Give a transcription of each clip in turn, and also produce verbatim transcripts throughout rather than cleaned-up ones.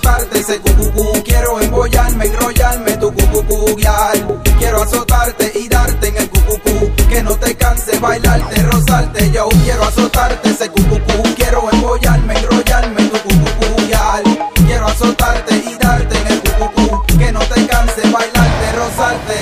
azotarte ese cucucú, quiero embollarme, enrollarme tu cucucú, guial. Quiero azotarte y darte en el cucucú, que no te canse bailarte, rozarte. Yo quiero azotarte ese cucucú, quiero embollarme, enrollarme tu cucucú, guial. Quiero azotarte y darte en el cucucú, que no te canse bailarte, rozarte.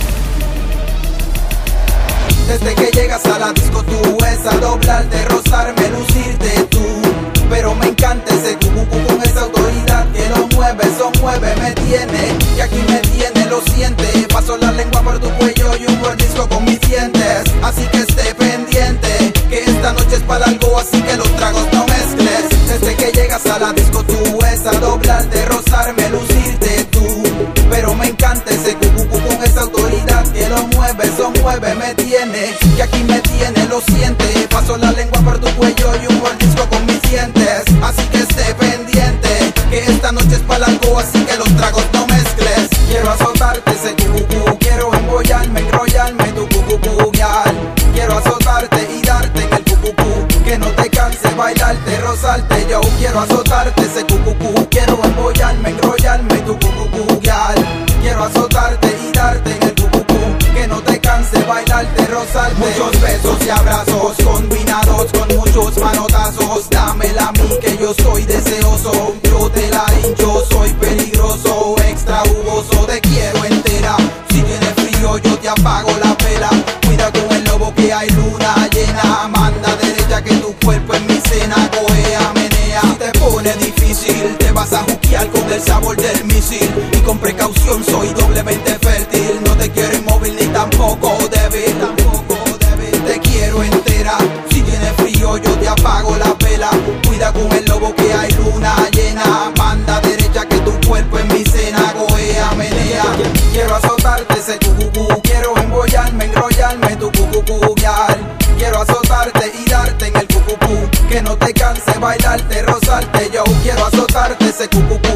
Desde que llegas a la disco tú es a doblarte, rozarme, lucirte tú. Pero me encanta ese cucucú con esa autoridad que lo mueve, eso mueve, me tiene. Y aquí me tiene, lo siente. Paso la lengua por tu cuello y un mordisco con mis dientes. Así que esté pendiente, que esta noche es para algo, así que los tragos no mezcles. Desde que llegas a la disco tú es a doblarte, rozarme, lucirte tú. Pero me encanta ese cucucú con esa autoridad que lo mueve, eso mueve, me tiene. Y aquí me tiene, lo siente. Paso la lengua por tu cuello y un mordisco con mis dientes. Así que esté pendiente, que esta noche es para algo, así que los tragos no mezcles. Quiero azotarte ese cucucú, quiero embollarme, enrollarme tu cucucú, guial. Quiero azotarte y darte en el cucucú, que no te canse bailarte, rozarte. Yo quiero azotarte ese cucucú, quiero embollarme, enrollarme tu cucucú, guial. Quiero azotarte y darte en el cucucú, que no te canse bailarte, rozarte. Muchos besos y abrazos combinados con muchos manotazos. Dámela a mí que yo soy deseoso, yo te la hincho, soy peligroso, extra jugoso, te quiero entera. Si tienes frío yo te apago la vela. Cuida con el lobo que hay luna llena. Manda derecha que tu cuerpo es mi cena. Cojea, menea, si te pone difícil te vas a juquear con el sabor del misil. Y con precaución soy doblemente fértil. No te quiero inmóvil ni tampoco débil, tampoco débil. Te quiero entera. Si tienes frío yo te apago la vela. Cuida con el lobo que hay luna llena. Manda derecha que tu cuerpo es mi cena. Cojea, menea. Quiero azotarte ese cucucú, quiero embollarme, enrollarme tu cucucú, guial. Quiero azotarte y darte en el cucucú, que no te canse bailarte, rozarte. Yo quiero azotarte ese cucucú,